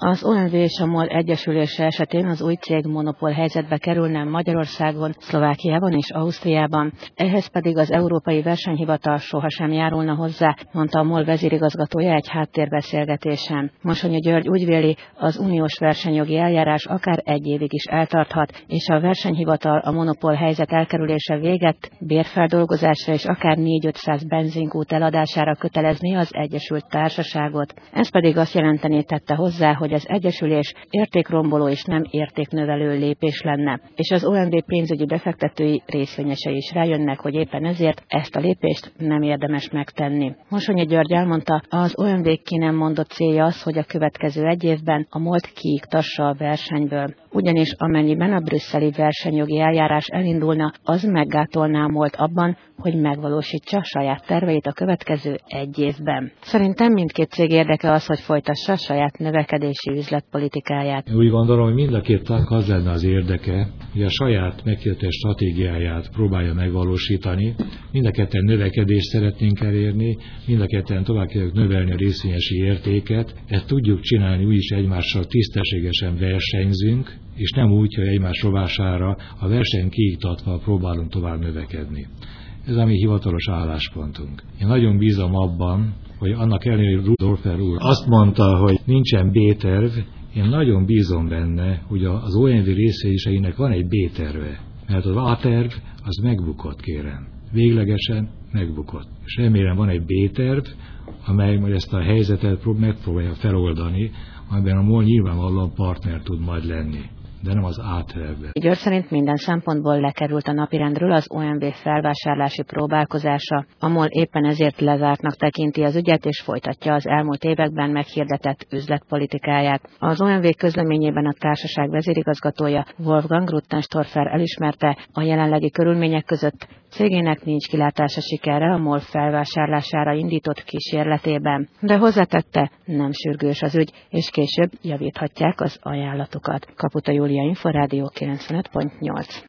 Az OMV és a MOL egyesülése esetén az új cég monopól helyzetbe kerülne Magyarországon, Szlovákiában és Ausztriában, ehhez pedig az Európai Versenyhivatal sohasem járulna hozzá, mondta a MOL vezérigazgatója egy háttérbeszélgetésen. Mosonyi György úgy véli, az uniós versenyjogi eljárás akár 1 évig is eltarthat, és a versenyhivatal a monopól helyzet elkerülése véget bérfeldolgozásra és akár 400-500 benzinkút eladására kötelezné az Egyesült Társaságot. Ez pedig azt jelentené, tette hozzá, hogy az egyesülés értékromboló és nem értéknövelő lépés lenne, és az OMV pénzügyi befektetői részvényesei is rájönnek, hogy éppen ezért ezt a lépést nem érdemes megtenni. Mosonyi György elmondta, az OMV ki nem mondott célja az, hogy a következő 1 évben a MOL-t kiiktassa a versenyből. Ugyanis amennyiben a brüsszeli versenyjogi eljárás elindulna, az meggátolná a MOL-t abban, hogy megvalósítsa saját terveit a következő 1 évben. Szerintem mindkét cég érdeke az, hogy folytassa saját növekedési üzletpolitikáját. Úgy gondolom, hogy mind a két tagnak az lenne az érdeke, hogy a saját meghirdetett stratégiáját próbálja megvalósítani. Mind a ketten növekedést szeretnénk elérni, mind a ketten tovább kell növelni a részvényesi értéket. Ezt tudjuk csinálni, úgyis egymással tisztességesen versenyzünk, és nem úgy, hogy egymás rovására a verseny kiiktatva próbálunk tovább növekedni. Ez a mi hivatalos álláspontunk. Én nagyon bízom abban, hogy annak ellenére Rudolfer úr azt mondta, hogy nincsen B-terv, én nagyon bízom benne, hogy az OMV részvényeseinek van egy B-terve, mert az A-terv az megbukott, kérem. Véglegesen megbukott. És remélem van egy B-terv, amely majd ezt a helyzetet megpróbálja feloldani, amiben a MOL nyilvánvalóan partner tud majd lenni, de nem az A-tervben. György szerint minden szempontból lekerült a napirendről az OMV felvásárlási próbálkozása. A MOL éppen ezért lezártnak tekinti az ügyet, és folytatja az elmúlt években meghirdetett üzletpolitikáját. Az OMV közleményében a társaság vezérigazgatója Wolfgang Ruttenstorfer elismerte, a jelenlegi körülmények között cégének nincs kilátása sikerre a MOL felvásárlására indított kísérletében. De hozzátette, nem sürgős az ügy, és később javíthatják az ajánlatokat. Kaputa Júlia, Inforádió 95.8.